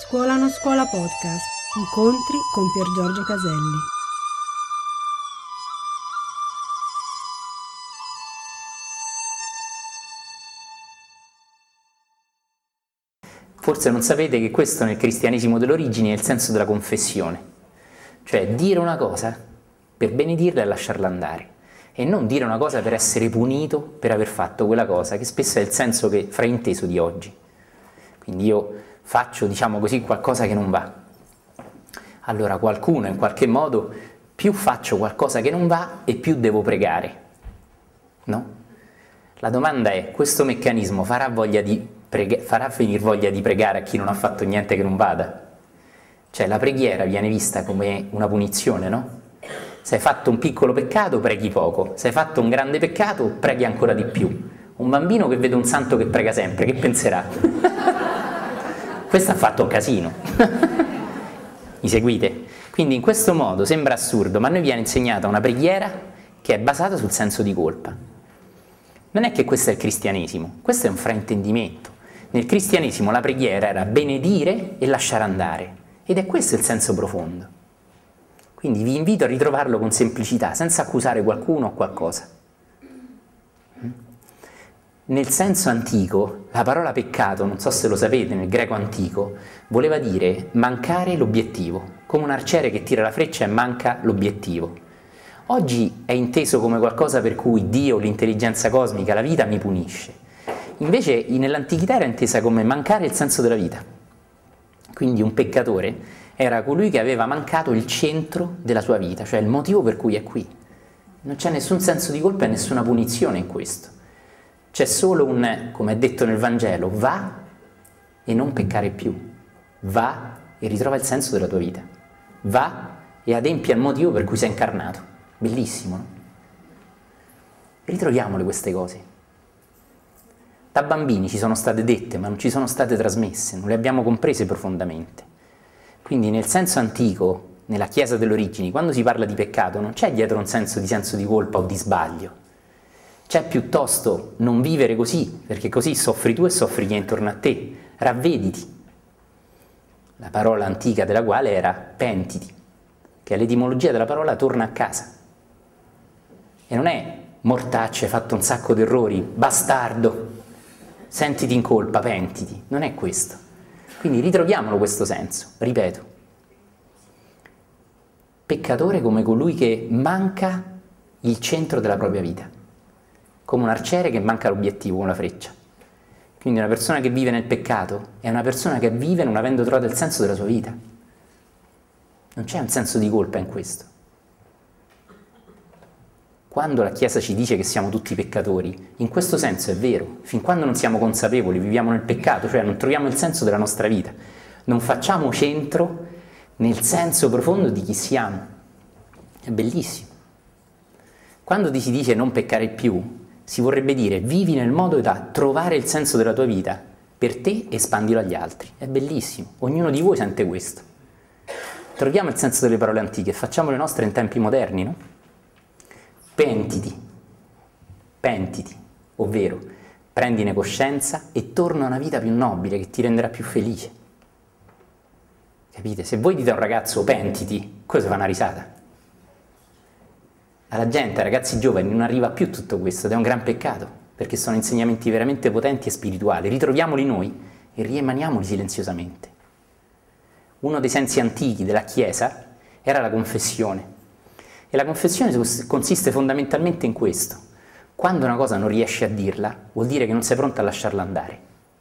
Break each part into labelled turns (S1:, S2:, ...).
S1: Scuola non scuola podcast. Incontri con Pier Giorgio Caselli.
S2: Forse non sapete che questo nel cristianesimo dell'origine è il senso della confessione, cioè dire una cosa per benedirla e lasciarla andare, e non dire una cosa per essere punito per aver fatto quella cosa, che spesso è il senso che frainteso di oggi. Quindi io faccio, diciamo così, qualcosa che non va. Allora qualcuno in qualche modo, più faccio qualcosa che non va e più devo pregare, no? La domanda è, questo meccanismo farà venire voglia di pregare a chi non ha fatto niente che non vada? Cioè la preghiera viene vista come una punizione, no? Se hai fatto un piccolo peccato, preghi poco. Se hai fatto un grande peccato, preghi ancora di più. Un bambino che vede un santo che prega sempre, che penserà? Questo ha fatto un casino. Mi seguite? Quindi in questo modo sembra assurdo, ma a noi viene insegnata una preghiera che è basata sul senso di colpa. Non è che questo è il cristianesimo, questo è un fraintendimento. Nel cristianesimo la preghiera era benedire e lasciare andare, ed è questo il senso profondo. Quindi vi invito a ritrovarlo con semplicità, senza accusare qualcuno o qualcosa. Nel senso antico, la parola peccato, non so se lo sapete, nel greco antico, voleva dire mancare l'obiettivo, come un arciere che tira la freccia e manca l'obiettivo. Oggi è inteso come qualcosa per cui Dio, l'intelligenza cosmica, la vita mi punisce. Invece nell'antichità era intesa come mancare il senso della vita. Quindi un peccatore era colui che aveva mancato il centro della sua vita, cioè il motivo per cui è qui. Non c'è nessun senso di colpa e nessuna punizione in questo. C'è solo come è detto nel Vangelo, va e non peccare più. Va e ritrova il senso della tua vita. Va e adempia il motivo per cui sei incarnato. Bellissimo, no? Ritroviamole queste cose. Da bambini ci sono state dette, ma non ci sono state trasmesse, non le abbiamo comprese profondamente. Quindi nel senso antico, nella Chiesa delle origini, quando si parla di peccato non c'è dietro un senso di colpa o di sbaglio. C'è piuttosto non vivere così, perché così soffri tu e soffri chi è intorno a te. Ravvediti. La parola antica della quale era pentiti, che è l'etimologia della parola torna a casa. E non è mortaccio, hai fatto un sacco di errori, bastardo, sentiti in colpa, pentiti. Non è questo. Quindi ritroviamolo questo senso, ripeto. Peccatore come colui che manca il centro della propria vita. Come un arciere che manca l'obiettivo, una freccia. Quindi una persona che vive nel peccato è una persona che vive non avendo trovato il senso della sua vita. Non c'è un senso di colpa in questo. Quando la Chiesa ci dice che siamo tutti peccatori, in questo senso è vero. Fin quando non siamo consapevoli, viviamo nel peccato, cioè non troviamo il senso della nostra vita, non facciamo centro nel senso profondo di chi siamo. È bellissimo. Quando ti si dice non peccare più, si vorrebbe dire vivi nel modo da trovare il senso della tua vita per te e espandilo agli altri. È bellissimo, ognuno di voi sente questo. Troviamo il senso delle parole antiche e facciamo le nostre in tempi moderni, no? Pentiti, ovvero prendine coscienza e torna a una vita più nobile che ti renderà più felice. Capite? Se voi dite a un ragazzo pentiti, cosa fa una risata? Alla gente, ai ragazzi giovani, non arriva più tutto questo ed è un gran peccato, perché sono insegnamenti veramente potenti e spirituali. Ritroviamoli noi e riemaniamoli silenziosamente. Uno dei sensi antichi della Chiesa era la confessione. E la confessione consiste fondamentalmente in questo. Quando una cosa non riesci a dirla, vuol dire che non sei pronto a lasciarla andare.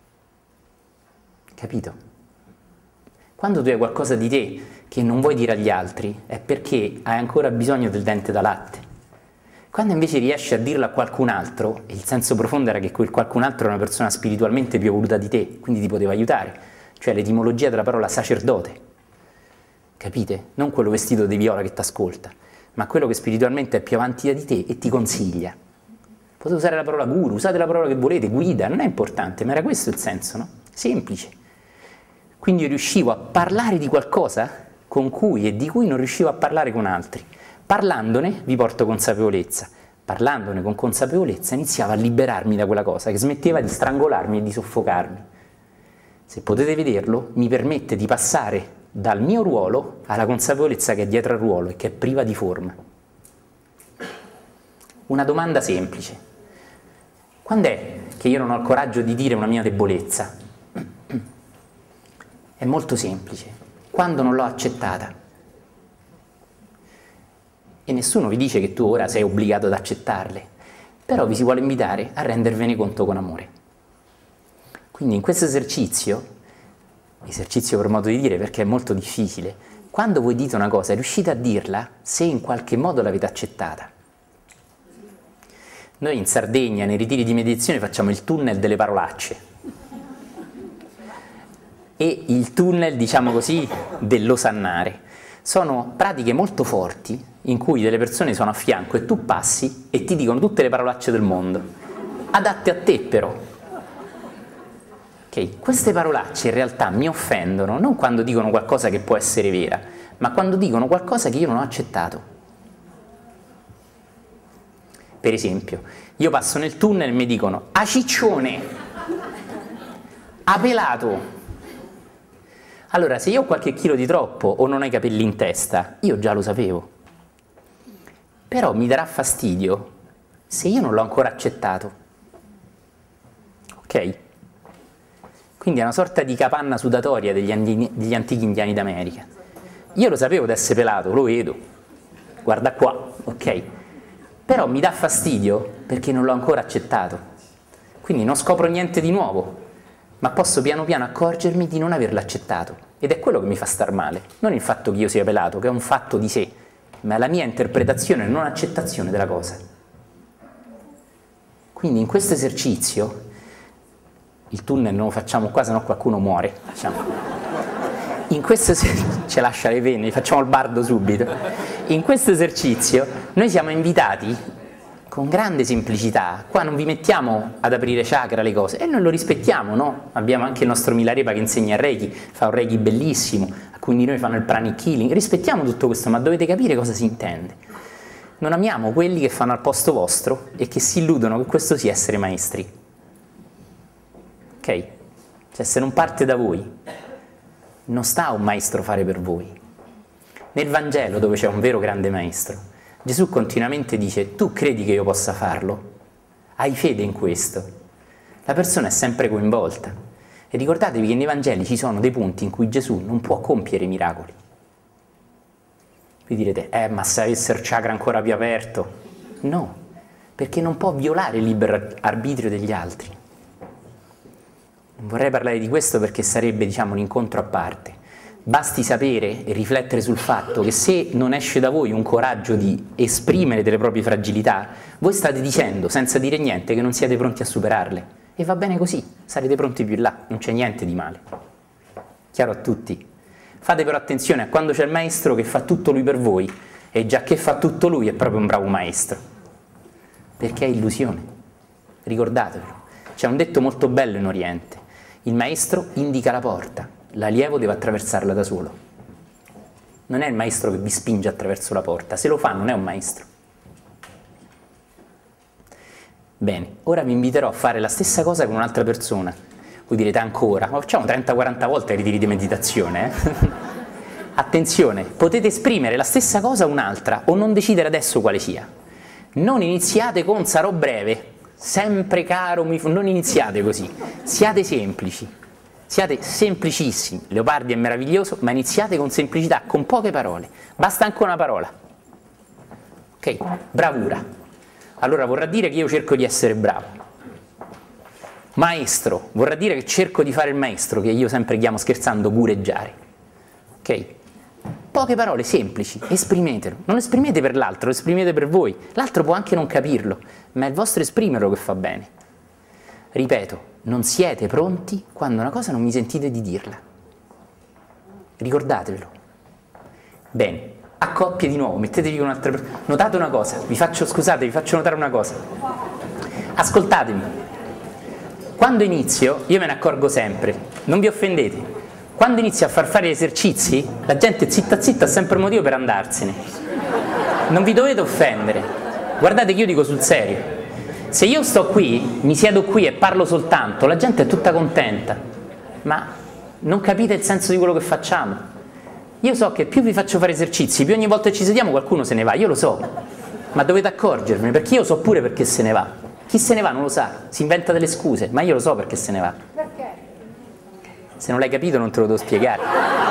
S2: Capito? Quando tu hai qualcosa di te che non vuoi dire agli altri, è perché hai ancora bisogno del dente da latte. Quando invece riesci a dirlo a qualcun altro, e il senso profondo era che quel qualcun altro era una persona spiritualmente più evoluta di te, quindi ti poteva aiutare, cioè l'etimologia della parola sacerdote. Capite? Non quello vestito di viola che ti ascolta, ma quello che spiritualmente è più avanti di te e ti consiglia. Potete usare la parola guru, usate la parola che volete, guida, non è importante, ma era questo il senso, no? Semplice. Quindi io riuscivo a parlare di qualcosa con cui e di cui non riuscivo a parlare con altri. Parlandone vi porto consapevolezza. Parlandone con consapevolezza iniziavo a liberarmi da quella cosa che smetteva di strangolarmi e di soffocarmi. se potete vederlo, mi permette di passare dal mio ruolo alla consapevolezza che è dietro al ruolo e che è priva di forma. Una domanda semplice. Quando è che io non ho il coraggio di dire una mia debolezza? È molto semplice. Quando non l'ho accettata. E nessuno vi dice che tu ora sei obbligato ad accettarle, però vi si vuole invitare a rendervene conto con amore. Quindi in questo esercizio per modo di dire perché è molto difficile, quando voi dite una cosa riuscite a dirla se in qualche modo l'avete accettata. Noi in Sardegna nei ritiri di meditazione facciamo il tunnel delle parolacce e il tunnel, diciamo così, dell'osannare. Sono pratiche molto forti in cui delle persone sono a fianco e tu passi e ti dicono tutte le parolacce del mondo, adatte a te però. Okay. Queste parolacce in realtà mi offendono non quando dicono qualcosa che può essere vera, ma quando dicono qualcosa che io non ho accettato. Per esempio, io passo nel tunnel e mi dicono "a ciccione", "a pelato". Allora, se io ho qualche chilo di troppo o non ho i capelli in testa, io già lo sapevo. Però mi darà fastidio se io non l'ho ancora accettato. Ok? Quindi è una sorta di capanna sudatoria degli antichi indiani d'America. Io lo sapevo di essere pelato, lo vedo. Guarda qua, ok? Però mi dà fastidio perché non l'ho ancora accettato. Quindi non scopro niente di nuovo, ma posso piano piano accorgermi di non averlo accettato. Ed è quello che mi fa star male. Non il fatto che io sia pelato, che è un fatto di sé, ma è la mia interpretazione e non accettazione della cosa. Quindi in questo esercizio, il tunnel non lo facciamo qua, sennò qualcuno muore. In questo ci lascia le penne, facciamo il bardo subito. In questo esercizio noi siamo invitati con grande semplicità, qua non vi mettiamo ad aprire chakra le cose, e noi lo rispettiamo, no? Abbiamo anche il nostro Milarepa che insegna il Reiki, fa un Reiki bellissimo, alcuni di noi fanno il pranic healing, rispettiamo tutto questo, ma dovete capire cosa si intende. Non amiamo quelli che fanno al posto vostro e che si illudono che questo sia essere maestri. Ok? Cioè se non parte da voi, non sta un maestro fare per voi. Nel Vangelo, dove c'è un vero grande maestro, Gesù continuamente dice: tu credi che io possa farlo? Hai fede in questo? La persona è sempre coinvolta. E ricordatevi che nei Vangeli ci sono dei punti in cui Gesù non può compiere miracoli. Vi direte: ma se avesse il chakra ancora più aperto? No, perché non può violare il libero arbitrio degli altri. Non vorrei parlare di questo perché sarebbe, diciamo, un incontro a parte. Basti sapere e riflettere sul fatto che se non esce da voi un coraggio di esprimere delle proprie fragilità, voi state dicendo, senza dire niente, che non siete pronti a superarle. E va bene così, sarete pronti più in là, non c'è niente di male. Chiaro a tutti? Fate però attenzione a quando c'è il maestro che fa tutto lui per voi, e già che fa tutto lui è proprio un bravo maestro. Perché è illusione. Ricordatevelo. C'è un detto molto bello in Oriente. Il maestro indica la porta, l'allievo deve attraversarla da solo. Non è il maestro che vi spinge attraverso la porta, se lo fa non è un maestro. Bene, ora vi inviterò a fare la stessa cosa con un'altra persona. Voi direte ancora, ma facciamo 30-40 volte i ritiri di meditazione, Attenzione, potete esprimere la stessa cosa a un'altra o non decidere adesso quale sia. Non iniziate con sarò breve, sempre caro, non iniziate così, siate semplici, siate semplicissimi. Leopardi è meraviglioso, ma iniziate con semplicità, con poche parole, basta anche una parola. Ok? Bravura. Allora vorrà dire che io cerco di essere bravo. Maestro, vorrà dire che cerco di fare il maestro, che io sempre chiamo scherzando gureggiare. Ok? Poche parole semplici, esprimetelo. Non lo esprimete per l'altro, lo esprimete per voi. L'altro può anche non capirlo, ma è il vostro esprimerlo che fa bene. Ripeto, non siete pronti quando una cosa non mi sentite di dirla. Ricordatevelo. Bene, a coppie di nuovo, mettetevi con un'altra persona. Notate una cosa, vi faccio notare una cosa. Ascoltatemi. Quando inizio, io me ne accorgo sempre, non vi offendete. Quando inizio a far fare gli esercizi, la gente zitta zitta ha sempre un motivo per andarsene. Non vi dovete offendere. Guardate che io dico sul serio. Se io sto qui, mi siedo qui e parlo soltanto, la gente è tutta contenta. ma non capite il senso di quello che facciamo. Io so che più vi faccio fare esercizi, più ogni volta che ci sediamo qualcuno se ne va, io lo so, ma dovete accorgervene, perché io so pure perché se ne va. Chi se ne va non lo sa, si inventa delle scuse, ma io lo so perché se ne va.
S3: Perché?
S2: Se non l'hai capito non te lo devo spiegare.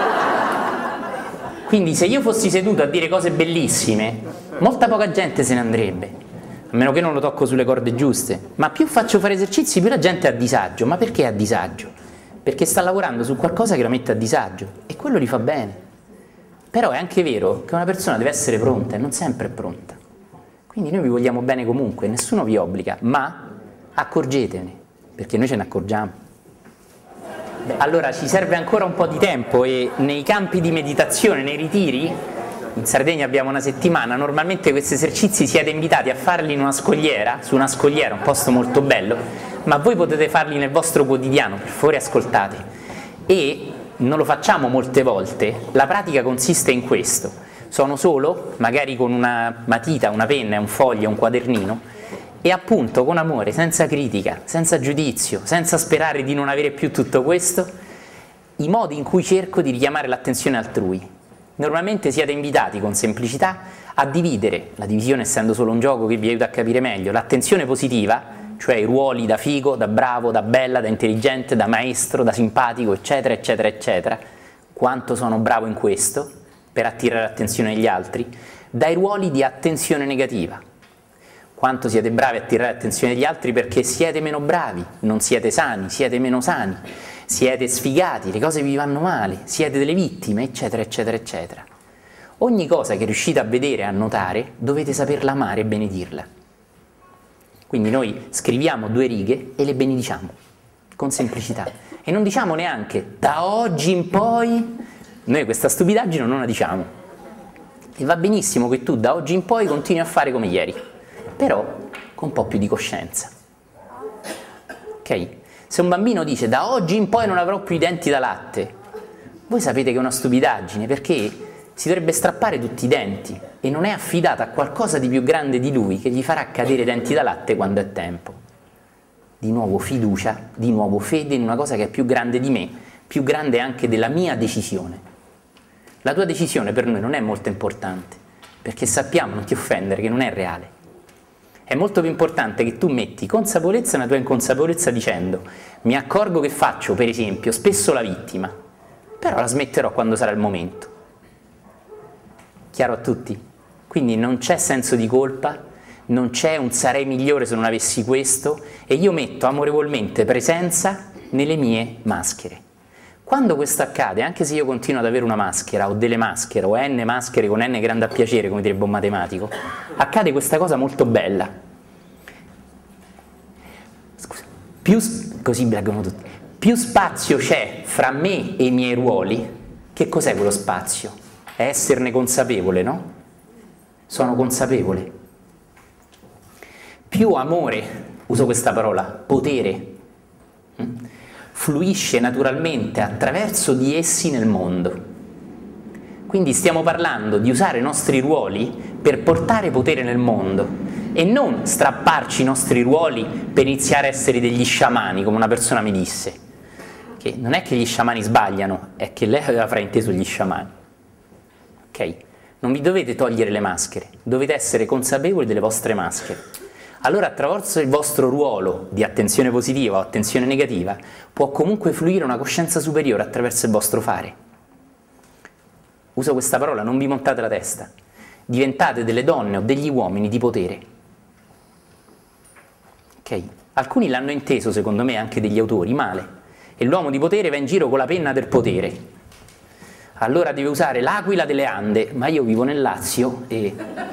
S2: Quindi se io fossi seduto a dire cose bellissime, molta poca gente se ne andrebbe, a meno che non lo tocco sulle corde giuste. Ma più faccio fare esercizi, più la gente è a disagio. Ma perché è a disagio? Perché sta lavorando su qualcosa che la mette a disagio, e quello gli fa bene. Però è anche vero che una persona deve essere pronta, e non sempre è pronta. Quindi noi vi vogliamo bene comunque, nessuno vi obbliga, ma accorgetene, perché noi ce ne accorgiamo. Allora ci serve ancora un po' di tempo, e nei campi di meditazione, nei ritiri, in Sardegna abbiamo una settimana, normalmente questi esercizi siete invitati a farli in una scogliera, su una scogliera, un posto molto bello, ma voi potete farli nel vostro quotidiano, per favore ascoltate. E non lo facciamo molte volte, la pratica consiste in questo: sono solo, magari con una matita, una penna, un foglio, un quadernino, e appunto con amore, senza critica, senza giudizio, senza sperare di non avere più tutto questo, i modi in cui cerco di richiamare l'attenzione altrui. Normalmente siete invitati con semplicità a dividere, la divisione essendo solo un gioco che vi aiuta a capire meglio, l'attenzione positiva, cioè i ruoli da figo, da bravo, da bella, da intelligente, da maestro, da simpatico, eccetera, eccetera, eccetera, quanto sono bravo in questo, per attirare l'attenzione degli altri, dai ruoli di attenzione negativa, quanto siete bravi a attirare l'attenzione degli altri perché siete meno bravi, non siete sani, siete meno sani, siete sfigati, le cose vi vanno male, siete delle vittime, eccetera, eccetera, eccetera. Ogni cosa che riuscite a vedere e a notare, dovete saperla amare e benedirla. Quindi noi scriviamo 2 righe e le benediciamo, con semplicità. E non diciamo neanche, da oggi in poi, noi questa stupidaggine non la diciamo. E va benissimo che tu da oggi in poi continui a fare come ieri, però con un po' più di coscienza. Ok? Se un bambino dice da oggi in poi non avrò più i denti da latte, voi sapete che è una stupidaggine, perché si dovrebbe strappare tutti i denti e non è affidata a qualcosa di più grande di lui che gli farà cadere i denti da latte quando è tempo. Di nuovo fiducia, di nuovo fede in una cosa che è più grande di me, più grande anche della mia decisione. La tua decisione per noi non è molto importante, perché sappiamo, non ti offendere, che non è reale. È molto più importante che tu metti consapevolezza nella tua inconsapevolezza dicendo: mi accorgo che faccio, per esempio, spesso la vittima, però la smetterò quando sarà il momento. Chiaro a tutti? Quindi non c'è senso di colpa, non c'è un sarei migliore se non avessi questo, e io metto amorevolmente presenza nelle mie maschere. Quando questo accade, anche se io continuo ad avere una maschera o delle maschere o n maschere con n grande a piacere, come direbbe un matematico, accade questa cosa molto bella. Scusa, così blaggono tutti. Più spazio c'è fra me e i miei ruoli, che cos'è quello spazio? È esserne consapevole, no? Sono consapevole. Più amore, uso questa parola, potere, fluisce naturalmente attraverso di essi nel mondo. Quindi stiamo parlando di usare i nostri ruoli per portare potere nel mondo e non strapparci i nostri ruoli per iniziare a essere degli sciamani, come una persona mi disse. Che non è che gli sciamani sbagliano, è che lei aveva frainteso gli sciamani. Ok? Non vi dovete togliere le maschere, dovete essere consapevoli delle vostre maschere. Allora attraverso il vostro ruolo di attenzione positiva o attenzione negativa può comunque fluire una coscienza superiore attraverso il vostro fare. Uso questa parola, non vi montate la testa. Diventate delle donne o degli uomini di potere. Ok? Alcuni l'hanno inteso, secondo me, anche degli autori, male. E l'uomo di potere va in giro con la penna del potere. Allora deve usare l'aquila delle Ande, ma io vivo nel Lazio e...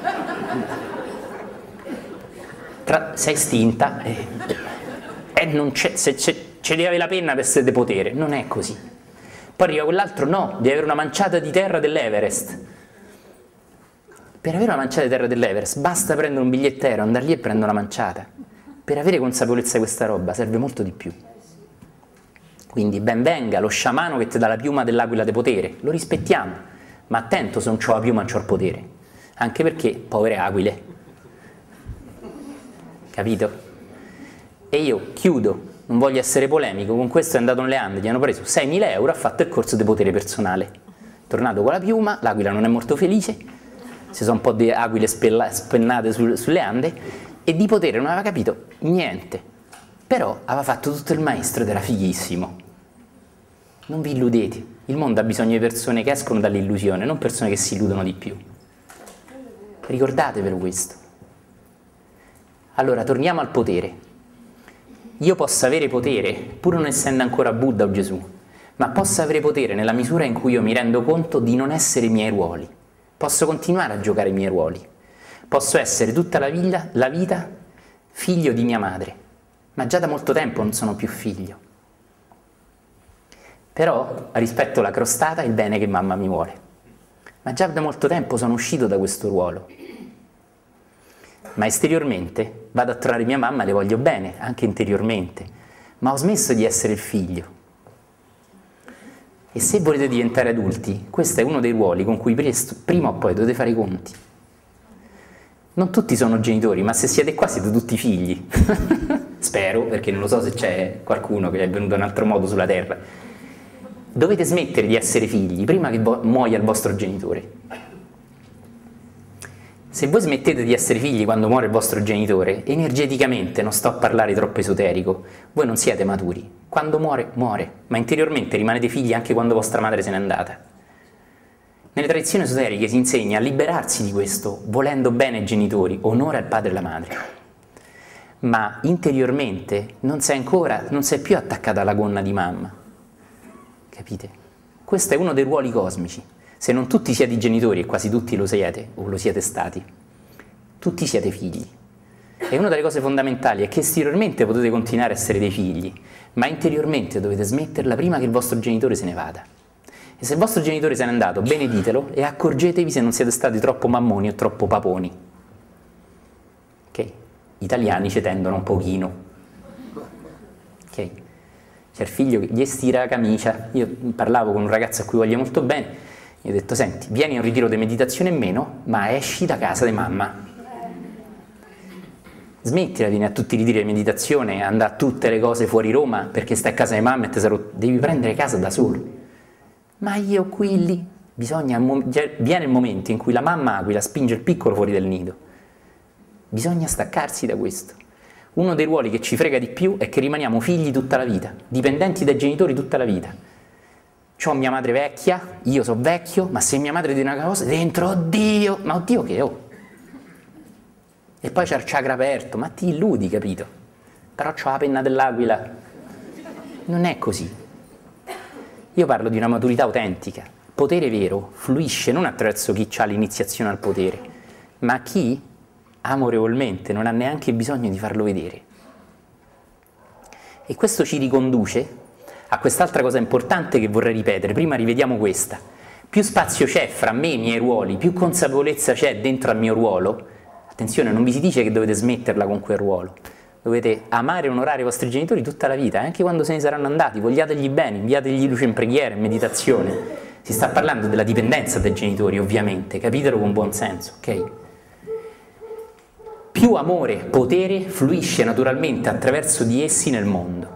S2: sei estinta e non c'è, se devi avere la penna per essere di potere, non è così. Poi arriva quell'altro, no, devi avere una manciata di terra dell'Everest. Per avere una manciata di terra dell'Everest basta prendere un biglietto aereo, andare lì e prendere una manciata. Per avere consapevolezza di questa roba serve molto di più. Quindi ben venga lo sciamano che ti dà la piuma dell'aquila di potere, lo rispettiamo, ma attento se non c'ho la piuma non c'ho il potere, anche perché povere aquile. Capito? E io chiudo non voglio essere polemico, con questo è andato nelle Ande, gli hanno preso 6.000 euro, ha fatto il corso di potere personale. È tornato con la piuma, l'aquila non è molto felice, ci sono un po' di aquile spennate sulle Ande, e di potere non aveva capito niente. Però aveva fatto tutto il maestro ed era fighissimo. Non vi illudete, il mondo ha bisogno di persone che escono dall'illusione, non persone che si illudono di più. Ricordatevelo questo. Allora, torniamo al potere. Io posso avere potere, pur non essendo ancora Buddha o Gesù, ma posso avere potere nella misura in cui io mi rendo conto di non essere i miei ruoli. Posso continuare a giocare i miei ruoli. Posso essere tutta la vita figlio di mia madre, ma già da molto tempo non sono più figlio. Però rispetto la crostata e il bene che mamma mi vuole. Ma già da molto tempo sono uscito da questo ruolo. Ma esteriormente vado a trovare mia mamma e le voglio bene, anche interiormente, ma ho smesso di essere il figlio. E se volete diventare adulti, questo è uno dei ruoli con cui prima o poi dovete fare i conti. Non tutti sono genitori, ma se siete qua siete tutti figli. Spero, perché non lo so se c'è qualcuno che è venuto in un altro modo sulla terra. Dovete smettere di essere figli prima che muoia il vostro genitore. Se voi smettete di essere figli quando muore il vostro genitore, energeticamente, non sto a parlare troppo esoterico, voi non siete maturi. Quando muore, muore, ma interiormente rimanete figli anche quando vostra madre se n'è andata. Nelle tradizioni esoteriche si insegna a liberarsi di questo, volendo bene ai genitori, onore al padre e alla madre. Ma interiormente non sei più attaccata alla gonna di mamma. Capite? Questo è uno dei ruoli cosmici. Se non tutti siete i genitori, e quasi tutti lo siete, o lo siete stati, tutti siete figli. E una delle cose fondamentali è che esteriormente potete continuare a essere dei figli, ma interiormente dovete smetterla prima che il vostro genitore se ne vada. E se il vostro genitore se n'è andato, beneditelo e accorgetevi se non siete stati troppo mammoni o troppo paponi. Ok? Gli italiani ci tendono un pochino. Ok? C'è il figlio che gli stira la camicia. Io parlavo con un ragazzo a cui voglio molto bene, gli ho detto: senti, vieni a un ritiro di meditazione in meno, ma esci da casa di mamma. Smettila di venire a tutti i ritiri di meditazione, andare a tutte le cose fuori Roma perché stai a casa di mamma e devi prendere casa da solo. Ma io qui, lì, viene il momento in cui la mamma aquila spinge il piccolo fuori dal nido. Bisogna staccarsi da questo. Uno dei ruoli che ci frega di più è che rimaniamo figli tutta la vita, dipendenti dai genitori tutta la vita. C'ho mia madre vecchia, io sono vecchio, ma se mia madre dice una cosa, dentro, oddio, ma oddio che ho? E poi c'è il chakra aperto, ma ti illudi, capito? Però c'ho la penna dell'aquila. Non è così. Io parlo di una maturità autentica. Il potere vero fluisce non attraverso chi ha l'iniziazione al potere, ma chi, amorevolmente, non ha neanche bisogno di farlo vedere. E questo ci riconduce a quest'altra cosa importante che vorrei ripetere. Prima rivediamo questa. Più spazio c'è fra me e i miei ruoli, più consapevolezza c'è dentro al mio ruolo. Attenzione, non vi si dice che dovete smetterla con quel ruolo. Dovete amare e onorare i vostri genitori tutta la vita, anche quando se ne saranno andati. Vogliategli bene, inviategli luce in preghiera, in meditazione. Si sta parlando della dipendenza dai genitori, ovviamente, capitelo con buon senso, ok? Più amore, potere fluisce naturalmente attraverso di essi nel mondo.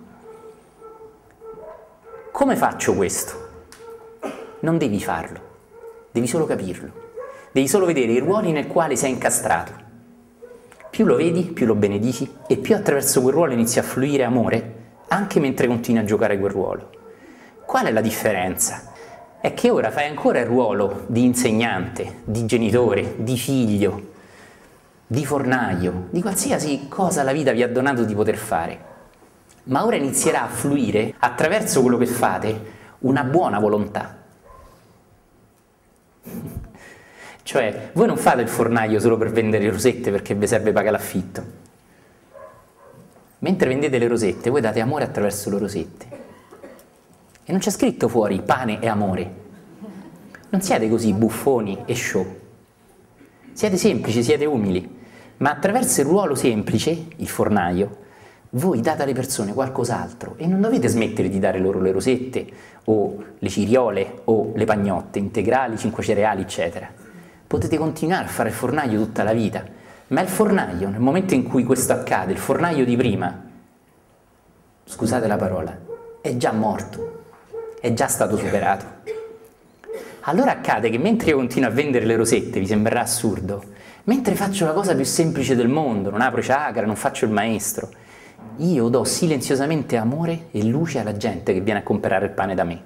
S2: Come faccio questo? Non devi farlo, devi solo capirlo, devi solo vedere i ruoli nel quale sei incastrato. Più lo vedi, più lo benedici e più attraverso quel ruolo inizia a fluire amore, anche mentre continui a giocare quel ruolo. Qual è la differenza? È che ora fai ancora il ruolo di insegnante, di genitore, di figlio, di fornaio, di qualsiasi cosa la vita vi ha donato di poter fare. Ma ora inizierà a fluire attraverso quello che fate una buona volontà. Cioè, voi non fate il fornaio solo per vendere le rosette perché vi serve pagare l'affitto. Mentre vendete le rosette, voi date amore attraverso le rosette. E non c'è scritto fuori pane e amore. Non siete così buffoni e show. Siete semplici, siete umili. Ma attraverso il ruolo semplice, il fornaio, voi date alle persone qualcos'altro e non dovete smettere di dare loro le rosette o le ciriole o le pagnotte integrali, 5 cereali, eccetera. Potete continuare a fare il fornaio tutta la vita, ma il fornaio, nel momento in cui questo accade, il fornaio di prima, scusate la parola, è già morto, è già stato superato. Allora accade che mentre io continuo a vendere le rosette, vi sembrerà assurdo, mentre faccio la cosa più semplice del mondo, non apro chakra, non faccio il maestro, io do silenziosamente amore e luce alla gente che viene a comprare il pane da me.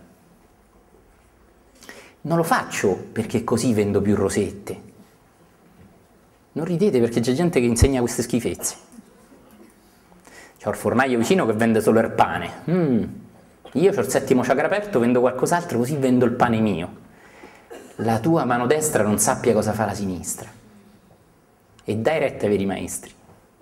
S2: Non lo faccio perché così vendo più rosette. Non ridete perché c'è gente che insegna queste schifezze. C'ho il fornaio vicino che vende solo il pane. Io ho il 7° chakra aperto, vendo qualcos'altro, così vendo il pane mio. La tua mano destra non sappia cosa fa la sinistra. E dai retta ai veri maestri.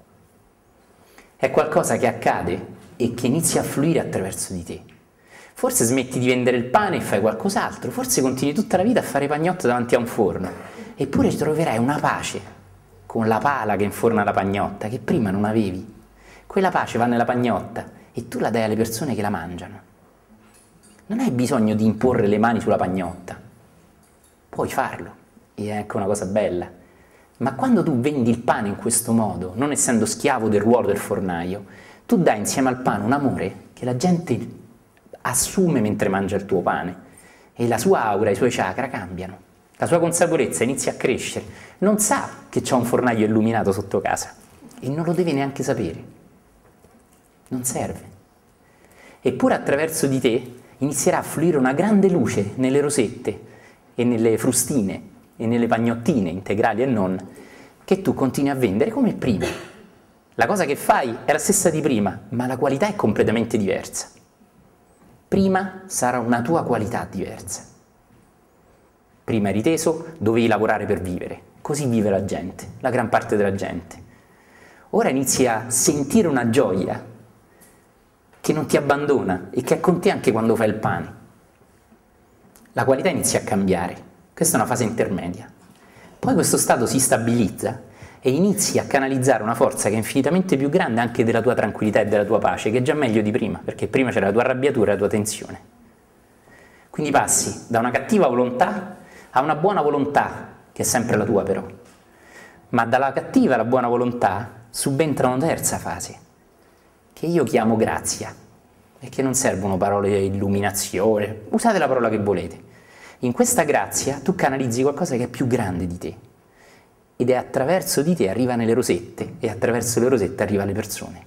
S2: È qualcosa che accade e che inizia a fluire attraverso di te. Forse smetti di vendere il pane e fai qualcos'altro, forse continui tutta la vita a fare pagnotto davanti a un forno, eppure troverai una pace con la pala che inforna la pagnotta che prima non avevi. Quella pace va nella pagnotta e tu la dai alle persone che la mangiano. Non hai bisogno di imporre le mani sulla pagnotta. Puoi farlo, e è anche una cosa bella. Ma quando tu vendi il pane in questo modo, non essendo schiavo del ruolo del fornaio, tu dai insieme al pane un amore che la gente assume mentre mangia il tuo pane. E la sua aura, i suoi chakra cambiano. La sua consapevolezza inizia a crescere. Non sa che c'è un fornaio illuminato sotto casa. E non lo deve neanche sapere. Non serve. Eppure attraverso di te inizierà a fluire una grande luce nelle rosette e nelle frustine e nelle pagnottine integrali e non, che tu continui a vendere come prima. La cosa che fai è la stessa di prima, ma la qualità è completamente diversa. Prima sarà una tua qualità diversa. Prima eri teso, dovevi lavorare per vivere. Così vive la gente, la gran parte della gente. Ora inizi a sentire una gioia che non ti abbandona e che è con te anche quando fai il pane. La qualità inizia a cambiare. Questa è una fase intermedia. Poi questo stato si stabilizza e inizi a canalizzare una forza che è infinitamente più grande anche della tua tranquillità e della tua pace, che è già meglio di prima, perché prima c'era la tua arrabbiatura e la tua tensione. Quindi passi da una cattiva volontà a una buona volontà, che è sempre la tua però. Ma dalla cattiva alla buona volontà subentra una terza fase, che io chiamo grazia, e che non servono parole di illuminazione, usate la parola che volete. In questa grazia tu canalizzi qualcosa che è più grande di te, ed è attraverso di te arriva nelle rosette, e attraverso le rosette arriva alle persone.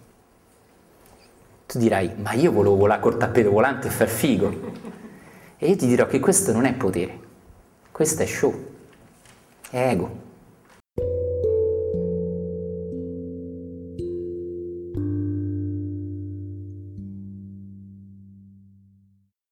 S2: Tu dirai, ma io volevo volare col tappeto volante e far figo. E io ti dirò che questo non è potere, questo è show, è ego.